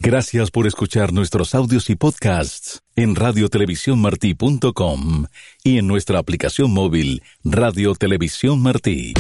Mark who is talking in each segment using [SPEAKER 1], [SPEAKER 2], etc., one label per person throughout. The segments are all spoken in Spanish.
[SPEAKER 1] Gracias por escuchar nuestros audios y podcasts en radiotelevisiónmartí.com y en nuestra aplicación móvil Radio Televisión Martí.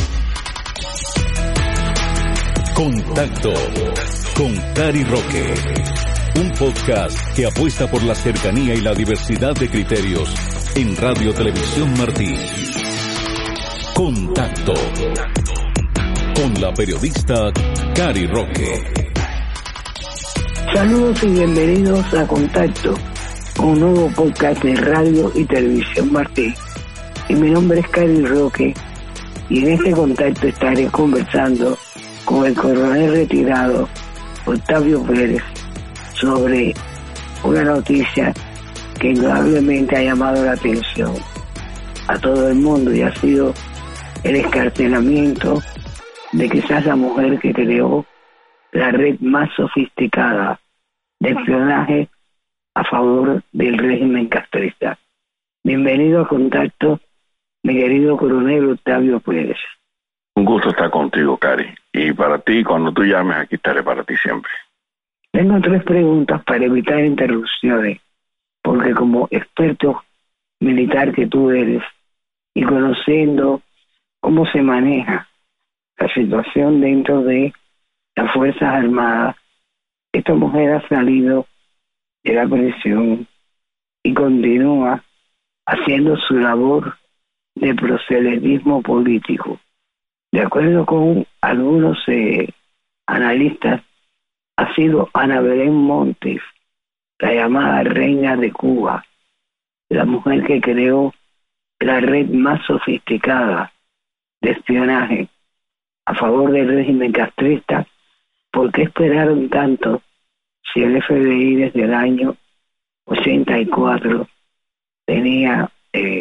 [SPEAKER 1] Contacto con Cari Roque. Un podcast que apuesta por la cercanía y la diversidad de criterios en Radio Televisión Martí. Contacto con la periodista Cari Roque.
[SPEAKER 2] Saludos y bienvenidos a Contacto, un nuevo podcast de Radio y Televisión Martí. Y mi nombre es Cari Roque y en este contacto estaré conversando con el coronel retirado Octavio Pérez sobre una noticia que indudablemente ha llamado la atención a todo el mundo y ha sido el escarcelamiento de quizás la mujer que creó la red más sofisticada de espionaje a favor del régimen castrista. Bienvenido a Contacto, mi querido coronel Octavio Pérez.
[SPEAKER 3] Un gusto estar contigo, Cari. Y para ti, cuando tú llames, aquí estaré para ti siempre.
[SPEAKER 2] Tengo 3 preguntas para evitar interrupciones, porque como experto militar que tú eres y conociendo cómo se maneja la situación dentro de las Fuerzas Armadas, esta mujer ha salido de la prisión y continúa haciendo su labor de proselitismo político. De acuerdo con algunos analistas, ha sido Ana Belén Montes, la llamada reina de Cuba, la mujer que creó la red más sofisticada de espionaje a favor del régimen castrista. ¿Por qué esperaron tanto si el FBI desde el año 84 tenía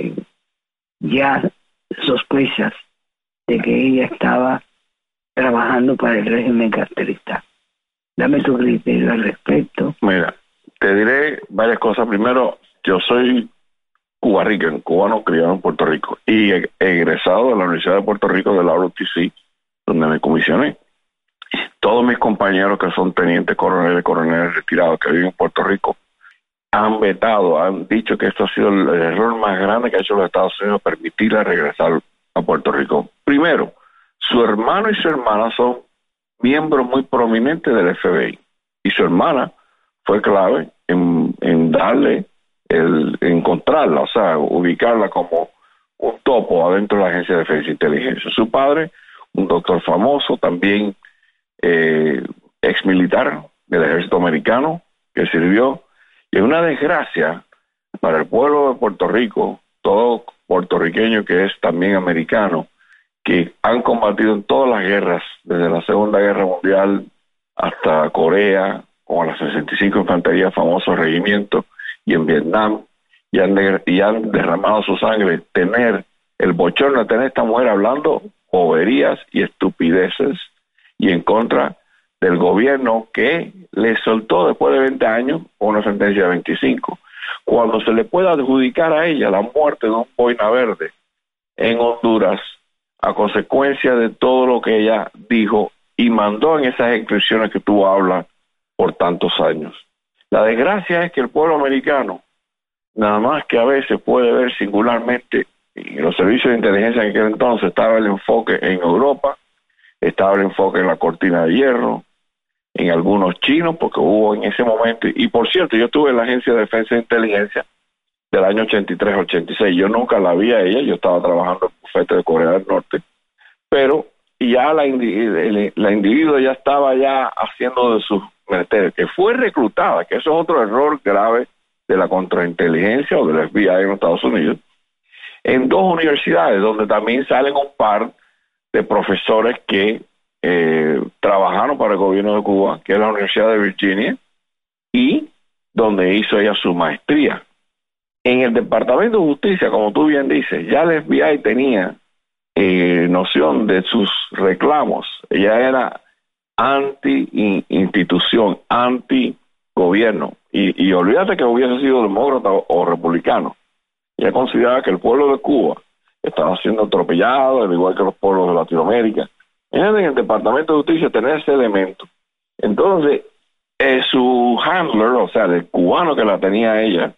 [SPEAKER 2] ya sospechas de que ella estaba trabajando para el régimen castrista? Dame tu criterio al respecto.
[SPEAKER 3] Mira, te diré varias cosas. Primero, yo soy cubarrican, cubano criado en Puerto Rico y egresado de la Universidad de Puerto Rico de la UTC, donde me comisioné. Todos mis compañeros que son tenientes coroneles retirados que viven en Puerto Rico han vetado, han dicho que esto ha sido el error más grande que ha hecho los Estados Unidos, permitirle regresar a Puerto Rico. Primero, su hermano y su hermana son miembros muy prominentes del FBI y su hermana fue clave en darle, encontrarla, o sea, ubicarla como un topo adentro de la Agencia de Defensa e Inteligencia. Su padre, un doctor famoso, también ex militar del ejército americano que sirvió, y es una desgracia para el pueblo de Puerto Rico, todo puertorriqueño que es también americano, que han combatido en todas las guerras, desde la Segunda Guerra Mundial hasta Corea, con la 65 Infantería, famoso regimiento, y en Vietnam, y han derramado su sangre. Tener el bochorno de tener esta mujer hablando boberías y estupideces y en contra del gobierno que le soltó después de 20 años una sentencia de 25, cuando se le puede adjudicar a ella la muerte de un boina verde en Honduras a consecuencia de todo lo que ella dijo y mandó en esas expresiones que tú hablas por tantos años. La desgracia es que el pueblo americano, nada más que a veces puede ver singularmente, en los servicios de inteligencia en aquel entonces estaba el enfoque en Europa, estaba el enfoque en la cortina de hierro, en algunos chinos, porque hubo en ese momento, y por cierto, yo estuve en la Agencia de Defensa e Inteligencia del año 83-86, yo nunca la vi a ella, yo estaba trabajando en el bufete de Corea del Norte, pero ya la individuo ya estaba ya haciendo de sus menesteres, que fue reclutada, que eso es otro error grave de la contrainteligencia o del FBI en los Estados Unidos, en 2 universidades, donde también salen un par de profesores que trabajaron para el gobierno de Cuba, que es la Universidad de Virginia, y donde hizo ella su maestría. En el Departamento de Justicia, como tú bien dices, ya el FBI tenía noción de sus reclamos. Ella era anti-institución, anti-gobierno, y olvídate que hubiese sido demócrata o republicano. Ella consideraba que el pueblo de Cuba estaba siendo atropellado, al igual que los pueblos de Latinoamérica. En el Departamento de Justicia tener ese elemento. Entonces, su handler, o sea, el cubano que la tenía ella,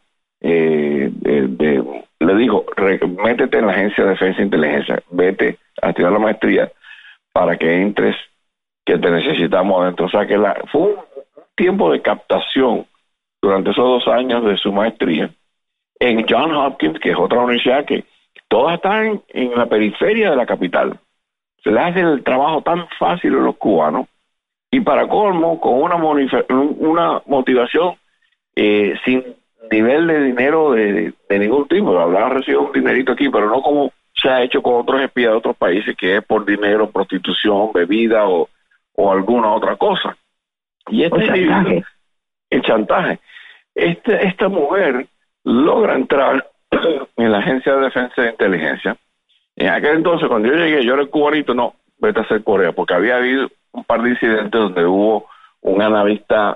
[SPEAKER 3] le dijo, métete en la Agencia de Defensa e Inteligencia, vete a estudiar la maestría para que entres, que te necesitamos adentro. O sea, que fue un tiempo de captación durante esos 2 años de su maestría en Johns Hopkins, que es otra universidad que todas están en la periferia de la capital. Se les hace el trabajo tan fácil a los cubanos, y para colmo, con una motivación sin nivel de dinero de ningún tipo. Habrán recibido un dinerito aquí, pero no como se ha hecho con otros espías de otros países, que es por dinero, prostitución, bebida o alguna otra cosa. Y chantaje. El chantaje. Esta mujer logra entrar en la Agencia de Defensa e Inteligencia. En aquel entonces, cuando yo llegué, yo era el cubanito, no, vete a hacer Corea, porque había habido un par de incidentes donde hubo un analista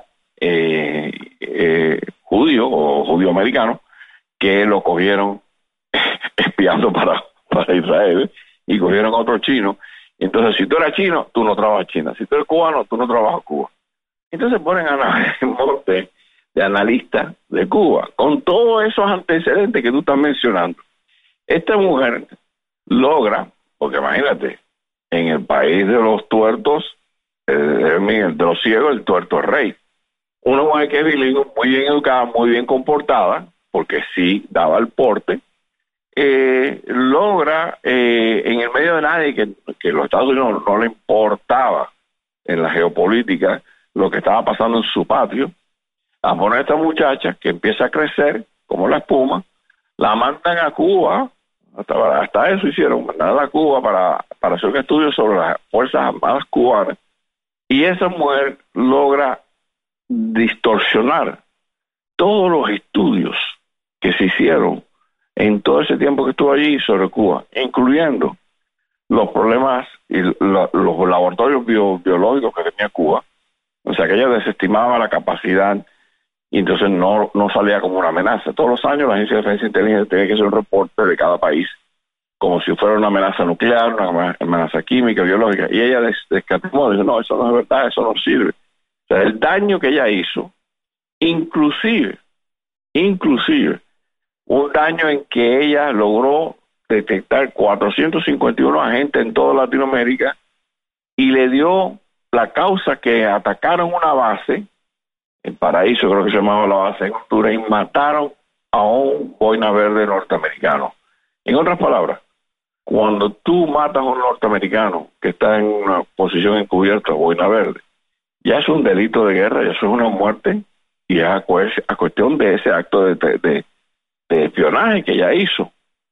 [SPEAKER 3] judío o judío-americano que lo cogieron espiando para Israel, y cogieron a otro chino. Entonces, si tú eras chino, tú no trabajas China. Si tú eres cubano, tú no trabajas Cuba. Entonces ponen a monte de analista de Cuba, con todos esos antecedentes que tú estás mencionando. Esta mujer logra, porque imagínate, en el país de los tuertos, de los ciegos, el tuerto es rey. Una mujer que es bilingüe, muy bien educada, muy bien comportada, porque sí daba el porte, logra, en el medio de nadie, que los Estados Unidos no le importaba en la geopolítica lo que estaba pasando en su patio, a poner a esta muchacha que empieza a crecer como la espuma, la mandan a Cuba, hasta eso hicieron, mandarla a Cuba para hacer un estudio sobre las Fuerzas Armadas cubanas, y esa mujer logra distorsionar todos los estudios que se hicieron en todo ese tiempo que estuvo allí sobre Cuba, incluyendo los problemas y los laboratorios biológicos que tenía Cuba. O sea, que ella desestimaba la capacidad y entonces no salía como una amenaza. Todos los años la Agencia de Defensa e Inteligencia tenía que hacer un reporte de cada país, como si fuera una amenaza nuclear, una amenaza química, biológica, y ella descatimó, dijo, no, eso no es verdad, eso no sirve. O sea, el daño que ella hizo, inclusive, un daño en que ella logró detectar 451 agentes en toda Latinoamérica, y le dio la causa que atacaron una base, en Paraíso creo que se llamaba la base en Honduras, y mataron a un boina verde norteamericano. En otras palabras, cuando tú matas a un norteamericano que está en una posición encubierta, boina verde, ya es un delito de guerra, ya eso es una muerte, y es a cuestión de ese acto de espionaje que ella hizo.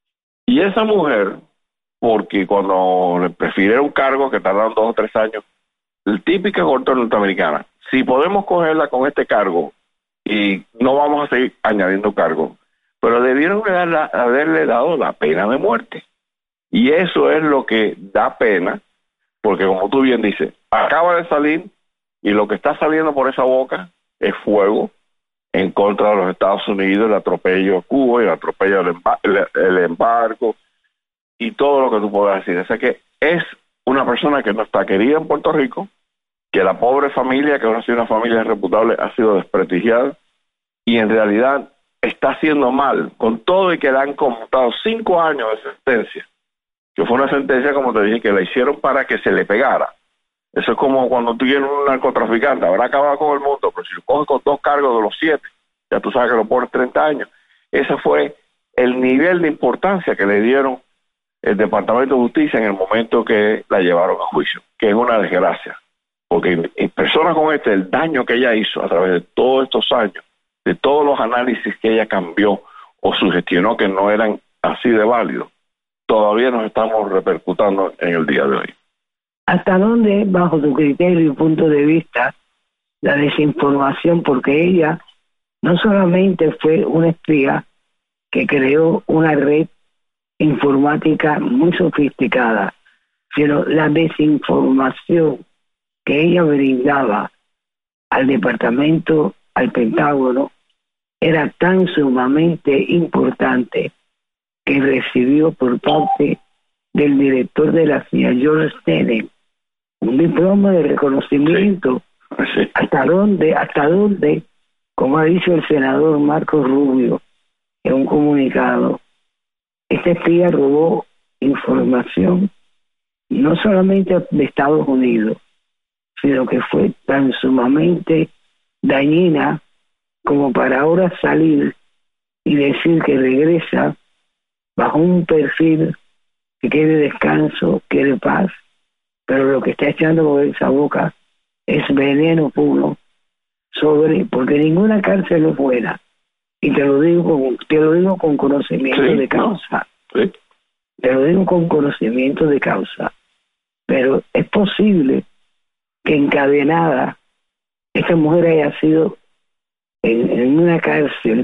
[SPEAKER 3] Y esa mujer, porque cuando le prefirieron un cargo que tardaron 2 o 3 años, el típica corte norteamericana, si podemos cogerla con este cargo y no vamos a seguir añadiendo cargos, pero debieron haberle dado la pena de muerte. Y eso es lo que da pena, porque como tú bien dices, acaba de salir y lo que está saliendo por esa boca es fuego en contra de los Estados Unidos, el atropello a Cuba, el atropello el embargo y todo lo que tú puedas decir. O sea que es una persona que no está querida en Puerto Rico, que la pobre familia, que ha sido una familia reputable, ha sido desprestigiada, y en realidad está haciendo mal, con todo y que le han conmutado 5 años de sentencia, que fue una sentencia, como te dije, que la hicieron para que se le pegara. Eso es como cuando tú tienes un narcotraficante, habrá acabado con el mundo, pero si lo coges con 2 cargos de los 7, ya tú sabes que lo pones 30 años. Ese fue el nivel de importancia que le dieron el Departamento de Justicia en el momento que la llevaron a juicio, que es una desgracia, porque en personas como el daño que ella hizo a través de todos estos años, de todos los análisis que ella cambió o sugestionó que no eran así de válidos, todavía nos estamos repercutando en el día de hoy.
[SPEAKER 2] ¿Hasta dónde, bajo tu criterio y punto de vista, la desinformación? Porque ella no solamente fue una espía que creó una red informática muy sofisticada, sino la desinformación que ella brindaba al departamento, al Pentágono, era tan sumamente importante que recibió por parte del director de la CIA, George Tenet, un diploma de reconocimiento
[SPEAKER 3] Sí.
[SPEAKER 2] ¿Hasta dónde, como ha dicho el senador Marco Rubio en un comunicado, este espía robó información no solamente de Estados Unidos, sino que fue tan sumamente dañina como para ahora salir y decir que regresa bajo un perfil que quiere descanso, quiere paz, pero lo que está echando por esa boca es veneno puro porque ninguna cárcel es buena, y te lo digo con conocimiento de causa.
[SPEAKER 3] No. Sí.
[SPEAKER 2] Te lo digo con conocimiento de causa, pero es posible que encadenada esta mujer haya sido en una cárcel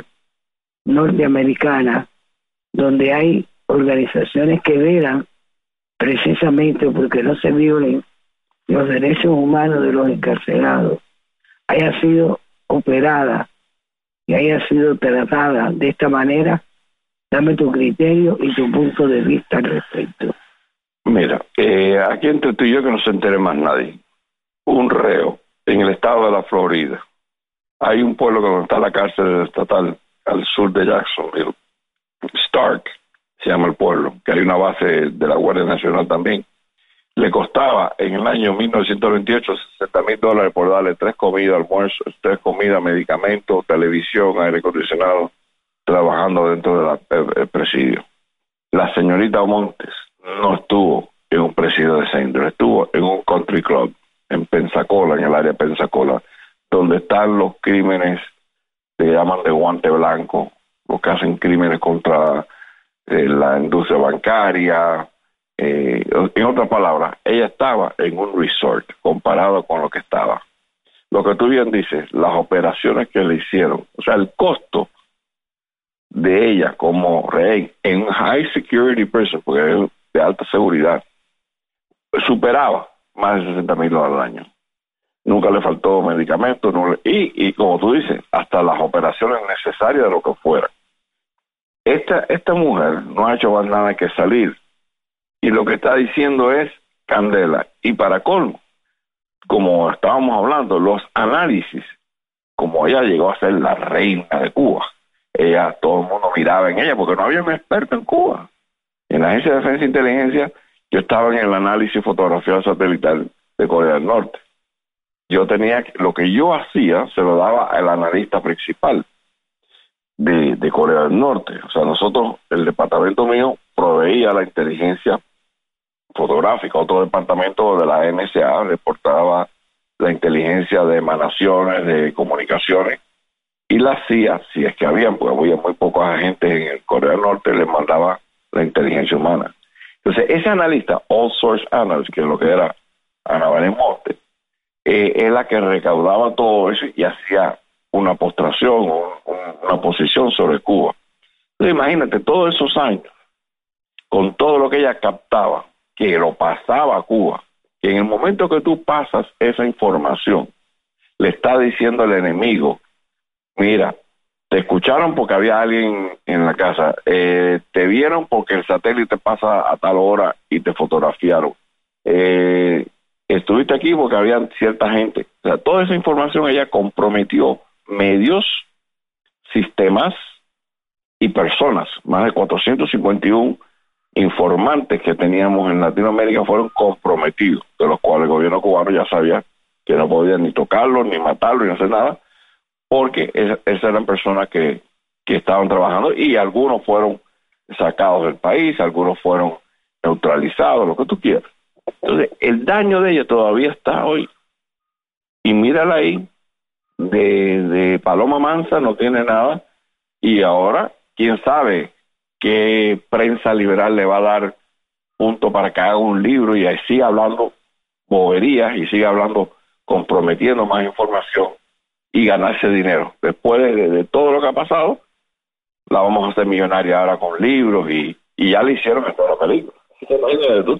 [SPEAKER 2] norteamericana donde hay organizaciones que velan precisamente porque no se violen los derechos humanos de los encarcelados, haya sido operada y haya sido tratada de esta manera. Dame tu criterio y tu punto de vista al respecto.
[SPEAKER 3] Mira, aquí entre tú y yo, que no se entere más nadie, un reo en el estado de la Florida, hay un pueblo donde está la cárcel estatal al sur de Jacksonville, Stark se llama el pueblo, que hay una base de la Guardia Nacional también. Le costaba en el año 1928 $60,000 por darle 3 comidas, almuerzos, 3 comidas, medicamentos, televisión, aire acondicionado, trabajando dentro del presidio. La señorita Montes no estuvo en un presidio de centro, estuvo en un country club en Pensacola, en el área de Pensacola, donde están los crímenes que llaman de guante blanco, los que hacen crímenes contra la industria bancaria. En otras palabras, ella estaba en un resort comparado con lo que estaba. Lo que tú bien dices, las operaciones que le hicieron, o sea, el costo de ella como rehén en un high security prison, porque es de alta seguridad, superaba más de $60,000 al año. Nunca le faltó medicamentos, y como tú dices, hasta las operaciones necesarias de lo que fuera. Esta mujer no ha hecho más nada que salir, y lo que está diciendo es candela. Y para colmo, como estábamos hablando, los análisis, como ella llegó a ser la reina de Cuba, todo el mundo miraba en ella, porque no había un experto en Cuba. En la Agencia de Defensa e Inteligencia, yo estaba en el análisis fotografía satelital de Corea del Norte. Lo que yo hacía, se lo daba al analista principal de Corea del Norte. O sea, nosotros, el departamento mío, proveía la inteligencia fotográfica, otro departamento de la NSA reportaba la inteligencia de emanaciones, de comunicaciones, y la CIA, si es que había, pues había muy pocos agentes en el Corea del Norte, les mandaba la inteligencia humana. Entonces, ese analista, All Source Analyst, que es lo que era Ana Belén Monte, es la que recaudaba todo eso y hacía una postración, una posición sobre Cuba. Entonces, imagínate, todos esos años, con todo lo que ella captaba, que lo pasaba a Cuba, que en el momento que tú pasas esa información, le está diciendo al enemigo, mira, te escucharon porque había alguien en la casa, te vieron porque el satélite pasa a tal hora y te fotografiaron, estuviste aquí porque había cierta gente. O sea, toda esa información ella comprometió medios, sistemas y personas. Más de 451 informantes que teníamos en Latinoamérica fueron comprometidos, de los cuales el gobierno cubano ya sabía que no podían ni tocarlos, ni matarlos, ni hacer nada, porque esas eran personas que estaban trabajando, y algunos fueron sacados del país, algunos fueron neutralizados, lo que tú quieras. Entonces, el daño de ella todavía está hoy. Y mírala ahí, de paloma mansa no tiene nada, y ahora, quién sabe qué prensa liberal le va a dar punto para que haga un libro y ahí siga hablando boberías y siga hablando, comprometiendo más información y ganarse dinero. Después de todo lo que ha pasado, la vamos a hacer millonaria ahora con libros y ya le hicieron en toda la película. Imagínate tú.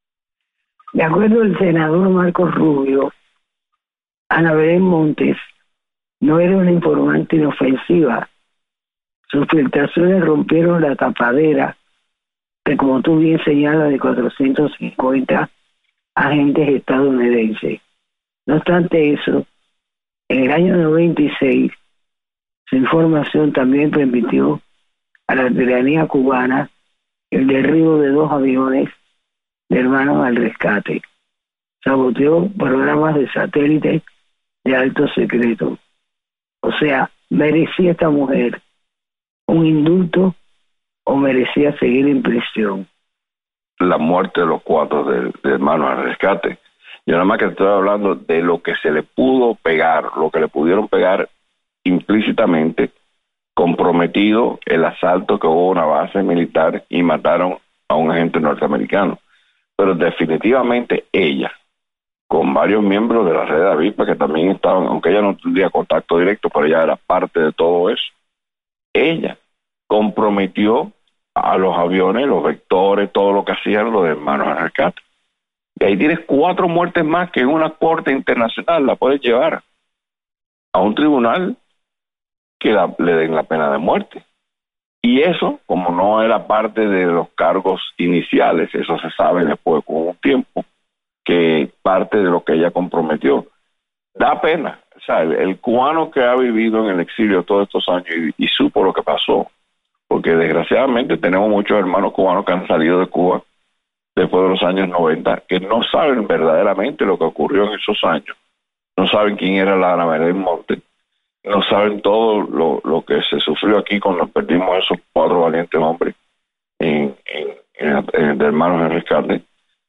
[SPEAKER 2] De acuerdo al senador Marcos Rubio, Ana Belén Montes no era una informante inofensiva. Sus filtraciones rompieron la tapadera que, como tú bien señalas, de 450 agentes estadounidenses. No obstante eso, en el año 96, su información también permitió a la tiranía cubana el derribo de 2 aviones de Hermanos al Rescate. Saboteó programas de satélite de alto secreto. O sea, ¿merecía esta mujer un indulto o merecía seguir en prisión?
[SPEAKER 3] La muerte de los 4 de Hermanos al Rescate. Yo nada más que estoy hablando de lo que se le pudo pegar, lo que le pudieron pegar implícitamente, comprometido el asalto que hubo a una base militar y mataron a un agente norteamericano. Pero definitivamente ella, con varios miembros de la red de avispa que también estaban, aunque ella no tendría contacto directo, pero ella era parte de todo eso, ella comprometió a los aviones, los vectores, todo lo que hacían los Hermanos al Rescate. Y ahí tienes 4 muertes más que en una corte internacional la puedes llevar a un tribunal que le den la pena de muerte. Y eso, como no era parte de los cargos iniciales, eso se sabe después con un tiempo, que parte de lo que ella comprometió. Da pena. O sea, el cubano que ha vivido en el exilio todos estos años y supo lo que pasó, porque desgraciadamente tenemos muchos hermanos cubanos que han salido de Cuba después de los años 90, que no saben verdaderamente lo que ocurrió en esos años. No saben quién era la Ana Belén Monte, no saben todo lo que se sufrió aquí cuando perdimos a esos 4 valientes hombres de Hermanos al Rescate.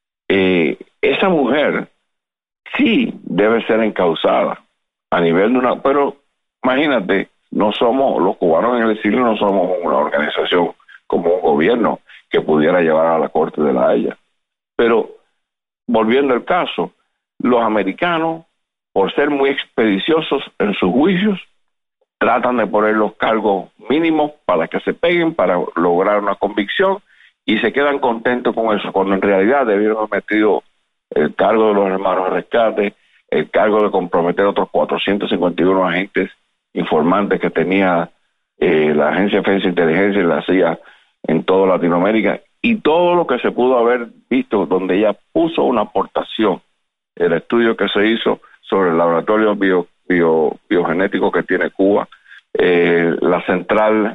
[SPEAKER 3] Esa mujer sí debe ser encausada a nivel de una... Pero imagínate, no somos, los cubanos en el exilio no somos una organización como un gobierno que pudiera llevar a la corte de la Haya. Pero, volviendo al caso, los americanos, por ser muy expediciosos en sus juicios, tratan de poner los cargos mínimos para que se peguen, para lograr una convicción, y se quedan contentos con eso, cuando en realidad debieron haber metido el cargo de los Hermanos al Rescate, el cargo de comprometer a otros 451 agentes informantes que tenía la Agencia de Defensa e Inteligencia y la CIA en toda Latinoamérica, y todo lo que se pudo haber visto donde ella puso una aportación, el estudio que se hizo sobre el laboratorio biogenético que tiene Cuba, la central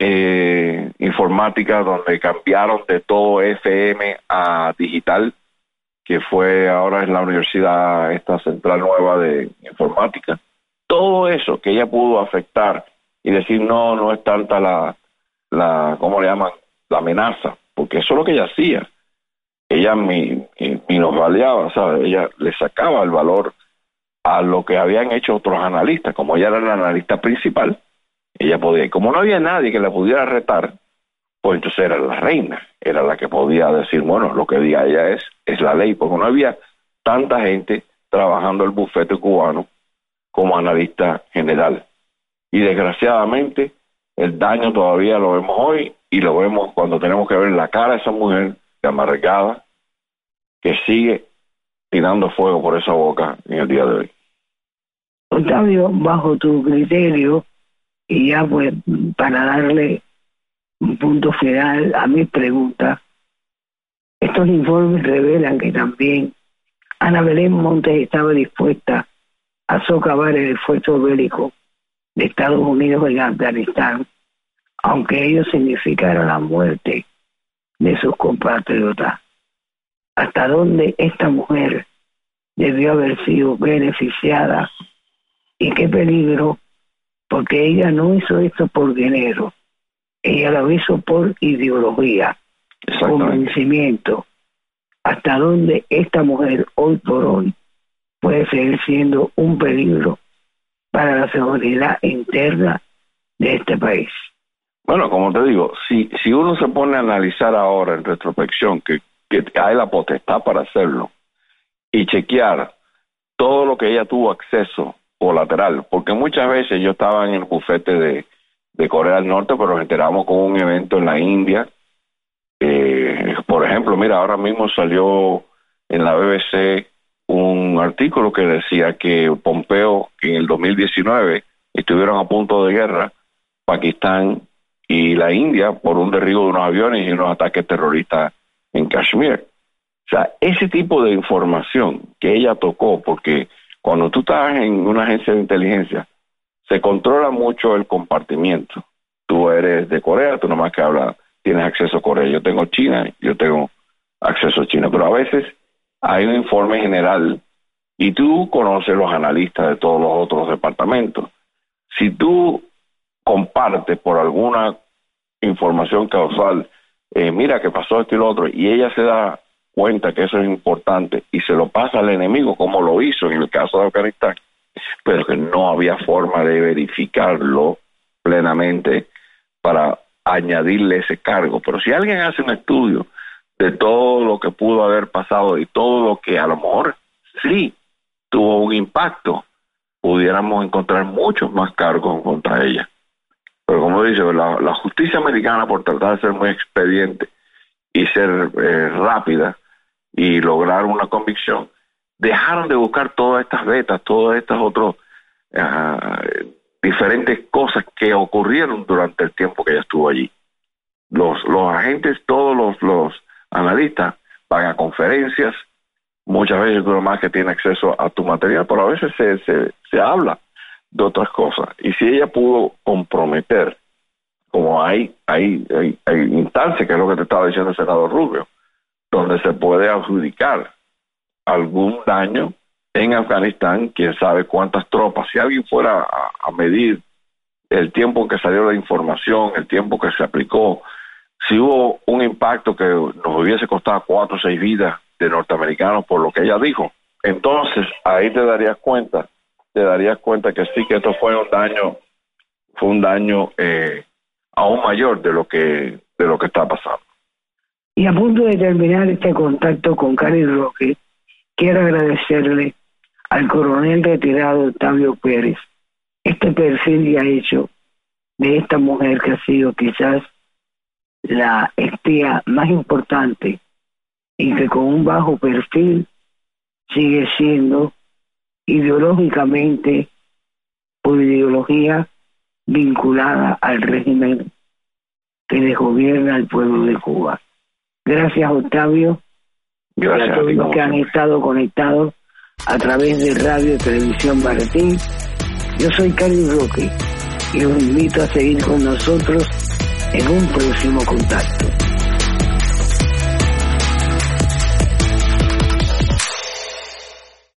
[SPEAKER 3] informática donde cambiaron de todo FM a digital, que fue ahora en la universidad esta central nueva de informática. Todo eso que ella pudo afectar y decir no es tanta la ¿cómo le llaman? La amenaza, porque eso es lo que ella hacía. Ella menosvaliaba, ¿sabes? Ella le sacaba el valor a lo que habían hecho otros analistas. Como ella era la analista principal, ella podía, y como no había nadie que la pudiera retar, pues entonces era la reina, era la que podía decir, bueno, lo que diga ella es la ley, porque no había tanta gente trabajando el bufete cubano como analista general. Y desgraciadamente el daño todavía lo vemos hoy, y lo vemos cuando tenemos que ver la cara de esa mujer amargada que sigue tirando fuego por esa boca en el día de hoy.
[SPEAKER 2] Octavio, bajo tu criterio, y ya pues para darle un punto final a mis preguntas, estos informes revelan que también Ana Belén Montes estaba dispuesta a socavar el esfuerzo bélico de Estados Unidos en Afganistán, aunque ello significara la muerte de sus compatriotas. ¿Hasta dónde esta mujer debió haber sido beneficiada y qué peligro? Porque ella no hizo esto por dinero, ella lo hizo por ideología, convencimiento. ¿Hasta dónde esta mujer hoy por hoy puede seguir siendo un peligro para la seguridad interna de este país?
[SPEAKER 3] Bueno, como te digo, si uno se pone a analizar ahora en retrospección, que hay la potestad para hacerlo, y chequear todo lo que ella tuvo acceso colateral, porque muchas veces yo estaba en el bufete de Corea del Norte, pero nos enteramos con un evento en la India. Por ejemplo, mira, ahora mismo salió en la BBC un artículo que decía que Pompeo, en el 2019, estuvieron a punto de guerra, Pakistán y la India, por un derribo de unos aviones y unos ataques terroristas en Kashmir. O sea, ese tipo de información que ella tocó, porque Cuando tú estás en una agencia de inteligencia, se controla mucho el compartimiento. Tú eres de Corea, tú nomás que hablas, tienes acceso a Corea. Yo tengo China, yo tengo acceso a China. Pero a veces hay un informe general y tú conoces los analistas de todos los otros departamentos. Si tú compartes por alguna información causal, mira que pasó esto y lo otro, y ella se da cuenta que eso es importante y se lo pasa al enemigo, como lo hizo en el caso de Afganistán, pero que no había forma de verificarlo plenamente para añadirle ese cargo. Pero si alguien hace un estudio de todo lo que pudo haber pasado y todo lo que a lo mejor sí tuvo un impacto, pudiéramos encontrar muchos más cargos contra ella. Pero como dice, la justicia americana, por tratar de ser muy expediente y ser rápida y lograr una convicción, dejaron de buscar todas estas vetas, todas estas otras diferentes cosas que ocurrieron durante el tiempo que ella estuvo allí. Los agentes, todos los analistas van a conferencias, muchas veces tú nomás que tienes acceso a tu material, pero a veces se habla de otras cosas. Y si ella pudo comprometer, como hay instancias, que es lo que te estaba diciendo el senador Rubio, donde se puede adjudicar algún daño en Afganistán, quién sabe cuántas tropas. Si alguien fuera a medir el tiempo en que salió la información, el tiempo que se aplicó, si hubo un impacto que nos hubiese costado 4 o 6 vidas de norteamericanos por lo que ella dijo, entonces ahí te darías cuenta que sí, que esto fue un daño aún mayor de lo que está pasando.
[SPEAKER 2] Y a punto de terminar este contacto con Cari Roque, quiero agradecerle al coronel retirado Octavio Pérez este perfil que ha hecho de esta mujer que ha sido quizás la espía más importante y que con un bajo perfil sigue siendo ideológicamente, por ideología vinculada al régimen que les gobierna al pueblo de Cuba. Gracias, Octavio.
[SPEAKER 3] Gracias
[SPEAKER 2] a todos los que han estado conectados a través de Radio Televisión Martín. Yo soy Cari Roque y los invito a seguir con nosotros en un próximo contacto.